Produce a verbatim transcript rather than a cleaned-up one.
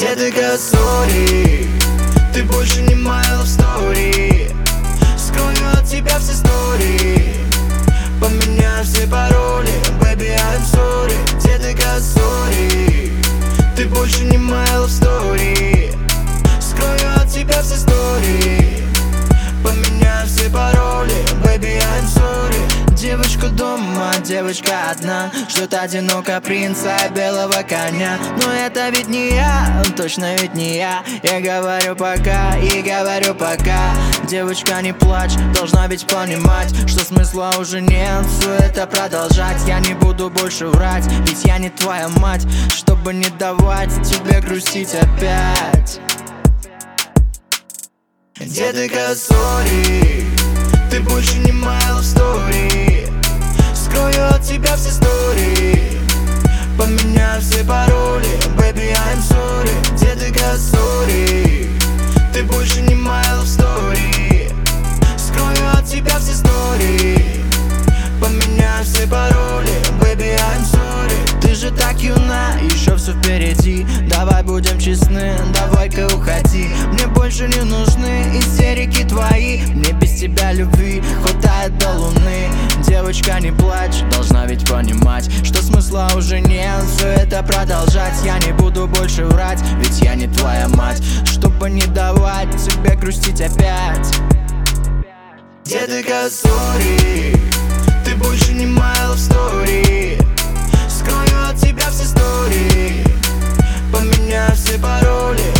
Детка, сори, ты больше не моя love story. Скрою от тебя все истории, поменяю все пароли. Baby, I'm sorry. Детка, сори, ты больше не моя love story. Скрою от тебя все истории, поменяю все пароли. Baby, I'm sorry. Девочка дома, девочка одна, ждет одиноко принца белого коня. Но это ведь не я, точно ведь не я. Я говорю пока и говорю пока. Девочка, не плачь, должна ведь понимать, что смысла уже нет все это продолжать. Я не буду больше врать, ведь я не твоя мать, чтобы не давать тебе грустить опять. Детка, сори, ты больше не моя love story. Скрою от тебя все истории, поменяю все пароли. Baby, I'm sorry. Детка, сори, ты больше не моя love story. Скрою от тебя все истории, поменяю все пароли. Baby, I'm sorry. Ты же так юна, еще все впереди. Давай будем честны, давай-ка уходи. Мне больше не нужны истерики твои. Мне без тебя любви хватает до луны. Девочка, не плачь, должна ведь понимать, что смысла уже нет все это продолжать. Я не буду больше врать, ведь я не твоя мать, чтобы не давать тебе грустить опять. Детка, сори, ты больше не моя love story. Скрою от тебя все истории, поменяю все пароли.